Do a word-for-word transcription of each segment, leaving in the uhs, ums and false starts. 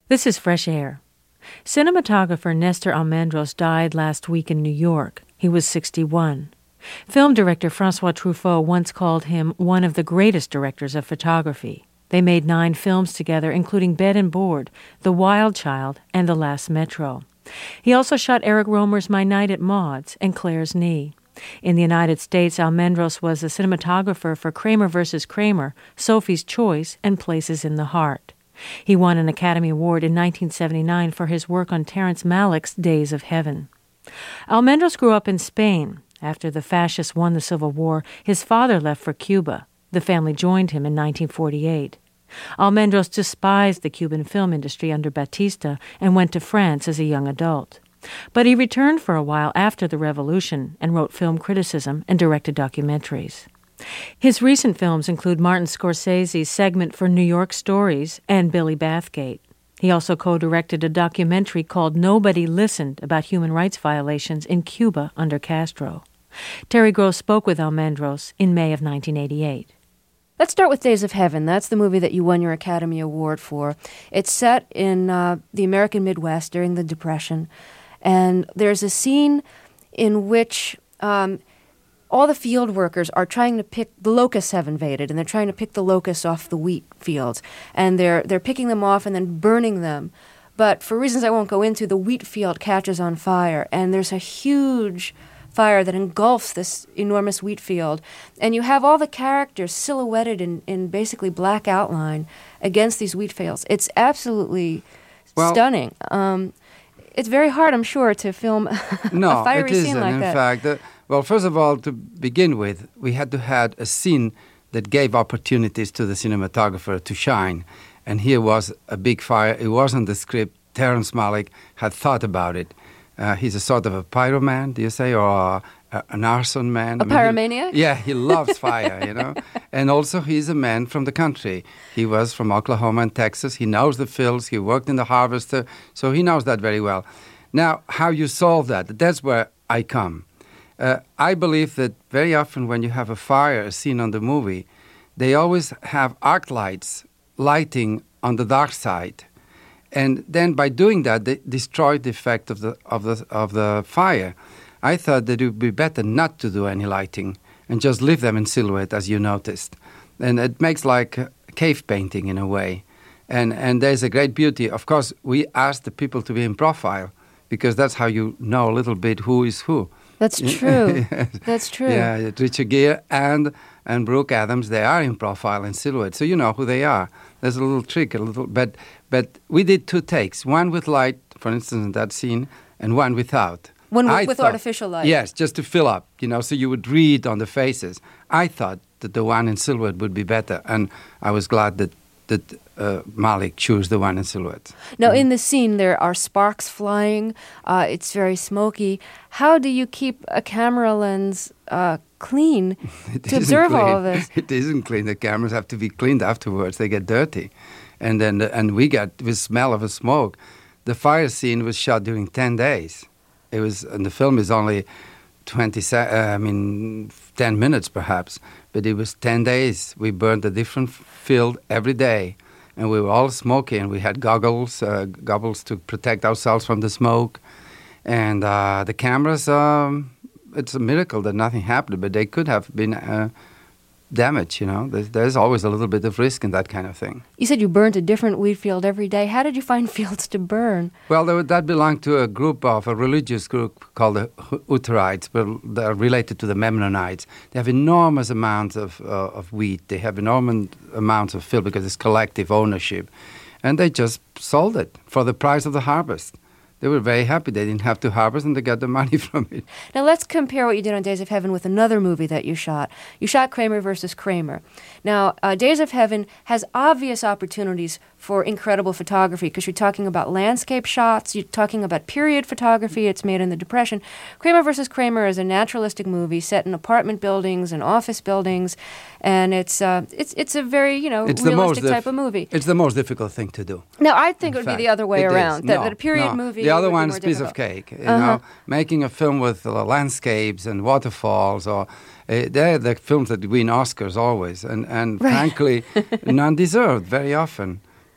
This is Fresh Air. Cinematographer Nestor Almendros died last week in New York. He was sixty-one. Film director Francois Truffaut once called him one of the greatest directors of photography. They made nine films together, including Bed and Board, The Wild Child, and The Last Metro. He also shot Eric Rohmer's My Night at Maud's and Claire's Knee. In the United States, Almendros was a cinematographer for Kramer versus Kramer, Sophie's Choice, and Places in the Heart. He won an Academy Award in nineteen seventy-nine for his work on Terrence Malick's Days of Heaven. Almendros grew up in Spain. After the fascists won the Civil War, his father left for Cuba. The family joined him in nineteen forty-eight. Almendros despised the Cuban film industry under Batista and went to France as a young adult. But he returned for a while after the revolution and wrote film criticism and directed documentaries. His recent films include Martin Scorsese's Segment for New York Stories and Billy Bathgate. He also co-directed a documentary called Nobody Listened about human rights violations in Cuba under Castro. Terry Gross spoke with Almendros in May of nineteen eighty-eight. Let's start with Days of Heaven. That's the movie that you won your Academy Award for. It's set in uh, the American Midwest during the Depression, and there's a scene in which um, all the field workers are trying to pick, the locusts have invaded, and they're trying to pick the locusts off the wheat fields. And they're they're picking them off and then burning them. But for reasons I won't go into, the wheat field catches on fire, and there's a huge fire that engulfs this enormous wheat field. And you have all the characters silhouetted in, in basically black outline against these wheat fields. It's absolutely well, stunning. Um, it's very hard, I'm sure, to film no, a fiery it isn't, scene like in that. fact, uh, Well, first of all, to begin with, we had to have a scene that gave opportunities to the cinematographer to shine. And here was a big fire. It wasn't the script. Terrence Malick had thought about it. Uh, he's a sort of a pyroman, do you say, or a, a, an arson man? A I mean, pyromaniac? He, yeah, he loves fire, you know. And also he's a man from the country. He was from Oklahoma and Texas. He knows the fields. He worked in the harvester. So he knows that very well. Now, how you solve that, that's where I come. Uh, I believe that very often when you have a fire, a scene on the movie, they always have arc lights lighting on the dark side. And then by doing that, they destroy the effect of the of the of the fire. I thought that it would be better not to do any lighting and just leave them in silhouette, as you noticed. And it makes like cave painting in a way. And and there's a great beauty. Of course, we asked the people to be in profile because that's how you know a little bit who is who. That's true. That's true. Yeah, Richard Gere and and Brooke Adams, they are in profile and silhouette, so you know who they are. There's a little trick, a little, but but we did two takes, one with light, for instance, in that scene, and one without. One with, I with thought, artificial light. Yes, just to fill up, you know, so you would read on the faces. I thought that the one in silhouette would be better, and I was glad that that uh, Malick chose the one in silhouette. Now, in the scene, there are sparks flying. Uh, it's very smoky. How do you keep a camera lens uh, clean to observe clean. all of this? It isn't clean. The cameras have to be cleaned afterwards. They get dirty. And then, and we got the smell of a smoke. The fire scene was shot during ten days. It was, and the film is only twenty, uh, I mean, ten minutes perhaps, but it was ten days. We burned a different field every day, and we were all smoky, and we had goggles, uh, goggles to protect ourselves from the smoke. And uh, the cameras, um, it's a miracle that nothing happened, but they could have been uh, damaged, you know. There's, there's always a little bit of risk in that kind of thing. You said you burned a different wheat field every day. How did you find fields to burn? Well, there, that belonged to a group of, a religious group called the Hutterites, but they're related to the Mennonites. They have enormous amounts of, uh, of wheat. They have enormous amounts of field because it's collective ownership. And they just sold it for the price of the harvest. They were very happy. They didn't have to harvest, and they got the money from it. Now, let's compare what you did on Days of Heaven with another movie that you shot. You shot Kramer versus Kramer. Now, uh, Days of Heaven has obvious opportunities for incredible photography because you're talking about landscape shots, you're talking about period photography, it's made in the Depression. Kramer versus Kramer is a naturalistic movie set in apartment buildings and office buildings, and it's uh, it's it's a very, you know, it's realistic dif- type of movie. It's the most difficult thing to do. Now, I think In it would fact, be the other way it around, is. that, no, that a period no. movie The other would one be is more a piece difficult. of cake. You Uh-huh. know, making a film with uh, landscapes and waterfalls, or uh, they're the films that win Oscars always, and, and Right. frankly, none deserved very often.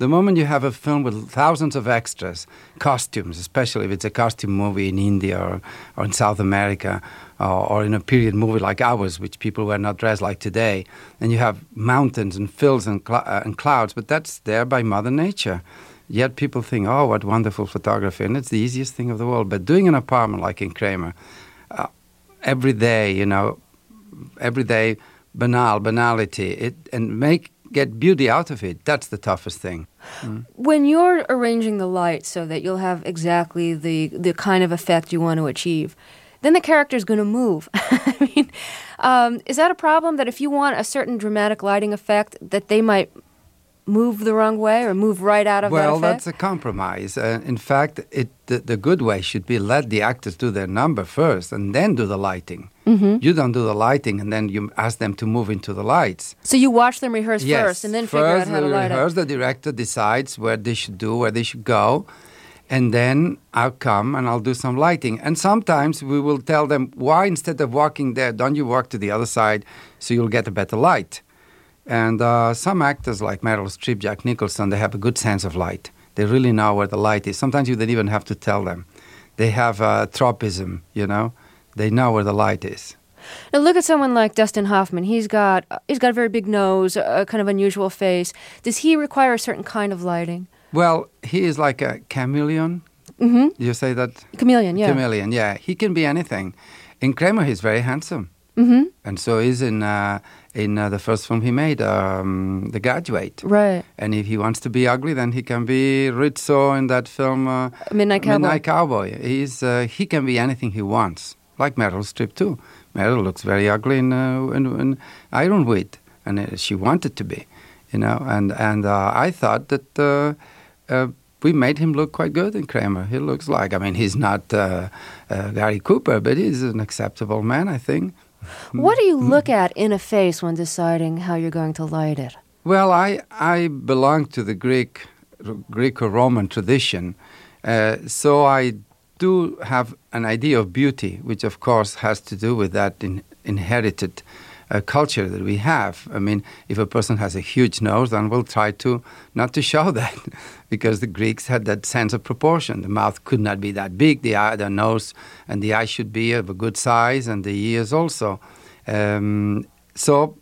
The moment you have a film with thousands of extras, costumes, especially if it's a costume movie in India or, or in South America, or, or in a period movie like ours, which people were not dressed like today, and you have mountains and fills and, cl- uh, and clouds, but that's there by Mother Nature. Yet people think, oh, what wonderful photography, and it's the easiest thing of the world. But doing an apartment like in Kramer, uh, every day, you know, every day, banal, banality, it, and make get beauty out of it, that's the toughest thing. Mm. When you're arranging the light so that you'll have exactly the, the kind of effect you want to achieve, then the character's going to move. I mean, um, is that a problem, that if you want a certain dramatic lighting effect, that they might move the wrong way or move right out of well, that effect? Well, that's a compromise. Uh, in fact, it the, the good way should be let the actors do their number first and then do the lighting. Mm-hmm. You don't do the lighting and then you ask them to move into the lights. So you watch them rehearse yes. first and then figure out how to light rehearse, it. The director decides where they should do, where they should go, and then I'll come and I'll do some lighting. And sometimes we will tell them, why instead of walking there, don't you walk to the other side so you'll get a better light? And uh, some actors like Meryl Streep, Jack Nicholson, they have a good sense of light. They really know where the light is. Sometimes you don't even have to tell them. They have uh, tropism, you know. They know where the light is. Now look at someone like Dustin Hoffman. He's got he's got a very big nose, a kind of unusual face. Does he require a certain kind of lighting? Well, he is like a chameleon. Mm-hmm. You say that? Chameleon, yeah. Chameleon, yeah. He can be anything. In Kramer, he's very handsome. Mm-hmm. And so he's in uh, in uh, the first film he made, um, The Graduate. Right. And if he wants to be ugly, then he can be Rizzo in that film, uh, Midnight Cowboy. Midnight Cowboy. He's uh, he can be anything he wants, like Meryl Streep too. Meryl looks very ugly in, uh, in, in Ironweed, and uh, she wanted to be, you know. And and uh, I thought that uh, uh, we made him look quite good in Kramer. He looks like, I mean, he's not uh, uh, Gary Cooper, but he's an acceptable man, I think. What do you look at in a face when deciding how you're going to light it? Well, I I belong to the Greek Greco-Roman tradition, uh, so I do have an idea of beauty, which of course has to do with that in, inherited uh, culture that we have. I mean, if a person has a huge nose, then we'll try to not to show that, because the Greeks had that sense of proportion. The mouth could not be that big, the eye, the nose and the eye should be of a good size, and the ears also. Um, so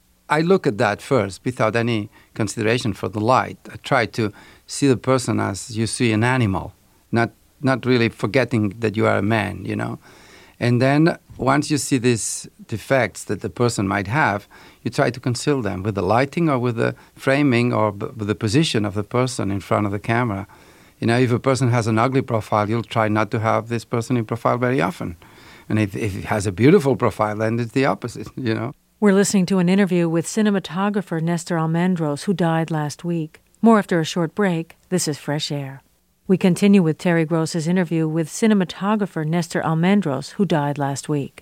I look at that first without any consideration for the light. I try to see the person as you see an animal, not not really forgetting that you are a man, you know. And then once you see these defects that the person might have, you try to conceal them with the lighting or with the framing or b- with the position of the person in front of the camera. You know, if a person has an ugly profile, you'll try not to have this person in profile very often. And if, if he has a beautiful profile, then it's the opposite, you know. We're listening to an interview with cinematographer Nestor Almendros, who died last week. More after a short break. This is Fresh Air. We continue with Terry Gross's interview with cinematographer Nestor Almendros, who died last week.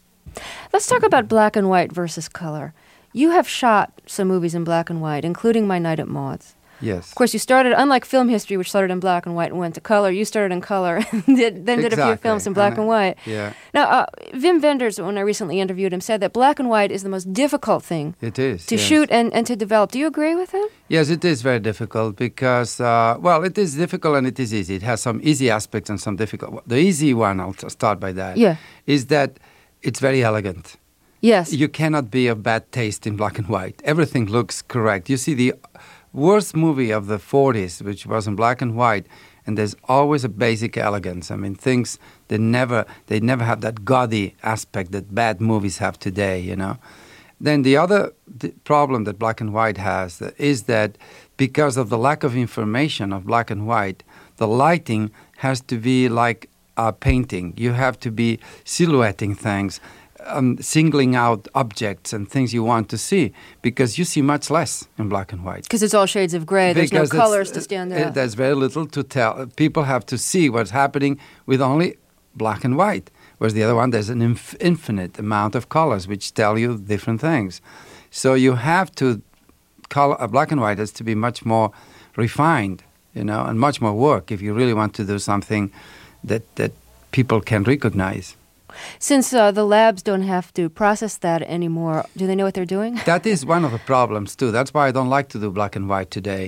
Let's talk about black and white versus color. You have shot some movies in black and white, including My Night at Maud's. Yes. Of course, you started, unlike film history, which started in black and white and went to color, you started in color and did, then did exactly. a few films in black and, and white. Yeah. Now, uh, Wim Wenders, when I recently interviewed him, said that black and white is the most difficult thing it is, to yes. shoot and, and to develop. Do you agree with him? Yes, it is very difficult because, uh, well, it is difficult and it is easy. It has some easy aspects and some difficult. The easy one, I'll t- start by that, yeah. is that it's very elegant. Yes. You cannot be of bad taste in black and white. Everything looks correct. You see the worst movie of the forties, which was in black and white, and there's always a basic elegance. I mean, things, they never, they never have that gaudy aspect that bad movies have today, you know. Then the other th- problem that black and white has is that because of the lack of information of black and white, the lighting has to be like a painting. You have to be silhouetting things, um, singling out objects and things you want to see, because you see much less in black and white. Because it's all shades of gray. There's Because no it's- colors to stand uh, out. There's very little to tell. People have to see what's happening with only black and white. Whereas the other one, there's an inf- infinite amount of colors which tell you different things. So you have to, color, uh, black and white has to be much more refined, you know, and much more work if you really want to do something that, that people can recognize. Since uh, the labs don't have to process that anymore, do they know what they're doing? That is one of the problems too. That's why I don't like to do black and white today.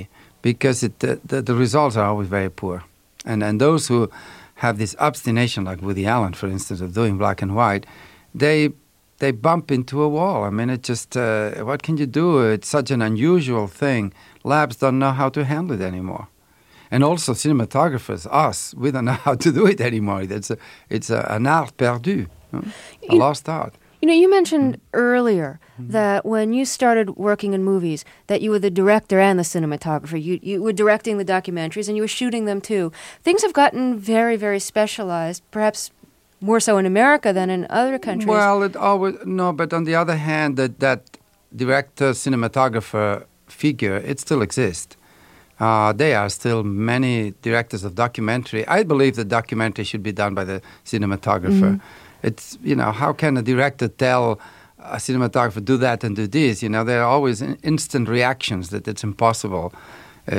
because it, the, the, the results are always very poor. And, and those who have this obstination, like Woody Allen, for instance, of doing black and white, they they bump into a wall. I mean, it just, uh, what can you do? It's such an unusual thing. Labs don't know how to handle it anymore. And also cinematographers, us, we don't know how to do it anymore. It's, a, it's a, an art perdu, huh? a You- lost art. You know, you mentioned earlier that when you started working in movies, that you were the director and the cinematographer. You you were directing the documentaries and you were shooting them too. Things have gotten very, very specialized, perhaps more so in America than in other countries. Well, it always, no, but on the other hand, that, that director, cinematographer figure, it still exists. Uh, there are still many directors of documentary. I believe the documentary should be done by the cinematographer. It's, you know, how can a director tell a cinematographer, do that and do this? You know, there are always in- instant reactions that it's impossible uh,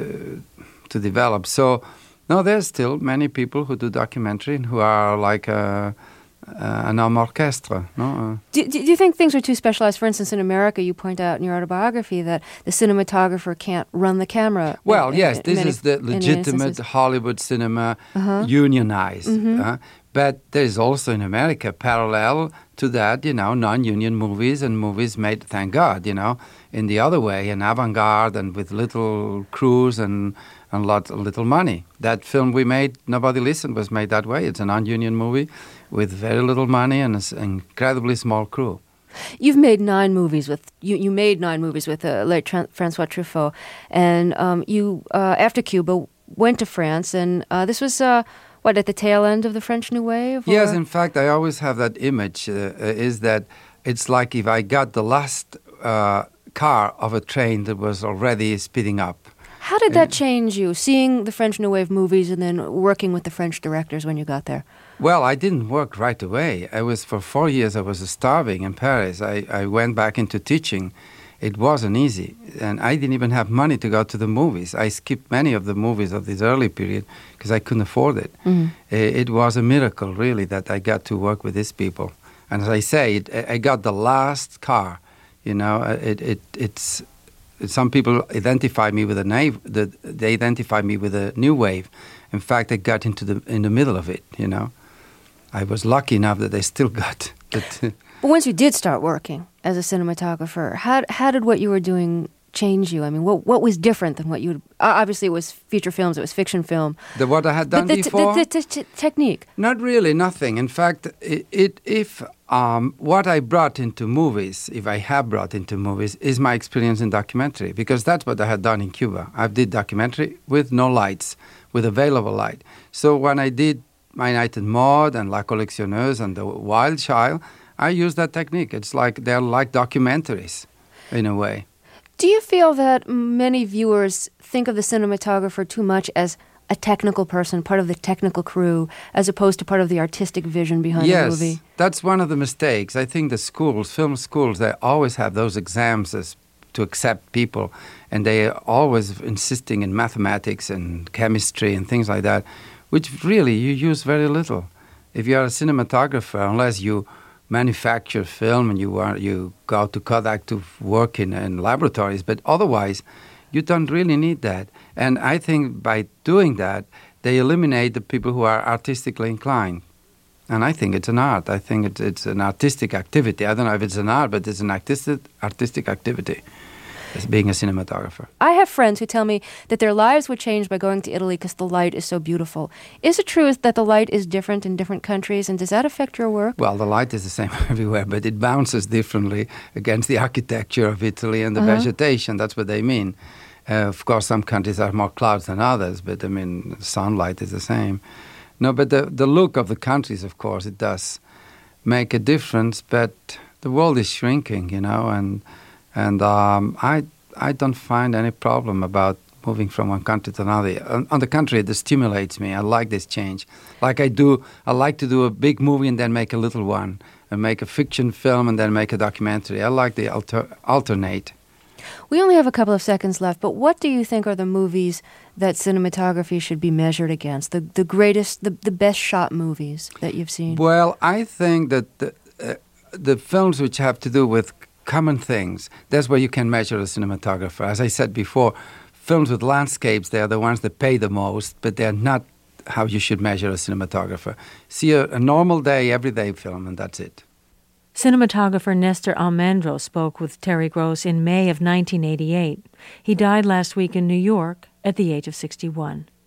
to develop. So, no, there's still many people who do documentary and who are like a, a, an homme orchestre. No? Uh, Do, do you think things are too specialized? For instance, in America, you point out in your autobiography that the cinematographer can't run the camera. Well, in- in- yes, in this many- is the in many legitimate instances. Hollywood cinema Uh-huh. unionized. Mhm. uh, but there is also in America, parallel to that, you know, non-union movies and movies made, thank God, you know, in the other way, an avant-garde and with little crews and, and lot, little money. That film we made, Nobody Listened, was made that way. It's a non-union movie with very little money and an incredibly small crew. You've made nine movies with you. You made nine movies with uh, late Tran- Francois Truffaut, and um, you uh, after Cuba went to France, and uh, this was uh, what at the tail end of the French New Wave. Yes, or- in fact, I always have that image, uh, uh, is that it's like if I got the last uh, car of a train that was already speeding up. How did that change you, seeing the French New Wave movies and then working with the French directors when you got there? Well, I didn't work right away. I was, for four years, I was starving in Paris. I, I went back into teaching. It wasn't easy. And I didn't even have money to go to the movies. I skipped many of the movies of this early period because I couldn't afford it. Mhm. I- It was a miracle, really, that I got to work with these people. And as I say, it, I I got the last car. You know, Uh, it, it, it's... Some people identify me with a nave. The, they identify me with a new wave. In fact, I got into the in the middle of it. You know, I was lucky enough that I still got. That, But once you did start working as a cinematographer, how how did what you were doing change you? I mean, what what was different than what you? Uh, obviously, it was feature films. It was fiction film. the what I had done but the, t- before. the, the, t- technique. Not really, nothing. In fact, it, it if um, what I brought into movies, if I have brought into movies, is my experience in documentary, because that's what I had done in Cuba. I did documentary with no lights, with available light. So when I did My Night in Maud and La Collectionneuse and The Wild Child, I used that technique. It's like they're like documentaries, in a way. Do you feel that many viewers think of the cinematographer too much as a technical person, part of the technical crew, as opposed to part of the artistic vision behind Yes, the movie? that's one of the mistakes. I think the schools, film schools, they always have those exams as to accept people, and they are always insisting in mathematics and chemistry and things like that, which really you use very little. If you are a cinematographer, unless you manufacture film and you are you go to Kodak to work in, in laboratories, but otherwise you don't really need that. And I think by doing that, they eliminate the people who are artistically inclined. And I think it's an art. I think it's, it's an artistic activity. I don't know if it's an art, but it's an artistic, artistic activity as being a cinematographer. I have friends who tell me that their lives were changed by going to Italy because the light is so beautiful. Is it true that the light is different in different countries, and does that affect your work? Well, the light is the same everywhere, but it bounces differently against the architecture of Italy and the Uh-huh. vegetation. That's what they mean. Uh, of course, some countries have more clouds than others, but I mean, sunlight is the same. No, but the, the look of the countries, of course, it does make a difference, but the world is shrinking, you know, and and um, I I don't find any problem about moving from one country to another. On, on the contrary, it stimulates me. I like this change. Like I do, I like to do a big movie and then make a little one, and make a fiction film and then make a documentary. I like the alter, alternate. We only have a couple of seconds left, but what do you think are the movies that cinematography should be measured against? The the greatest, the, the best shot movies that you've seen? Well, I think that the, uh, the films which have to do with common things, that's where you can measure a cinematographer. As I said before, films with landscapes, they're the ones that pay the most, but they're not how you should measure a cinematographer. See a, a normal day, everyday film, and that's it. Cinematographer Nestor Almendros spoke with Terry Gross in May of nineteen eighty-eight. He died last week in New York at the age of sixty-one.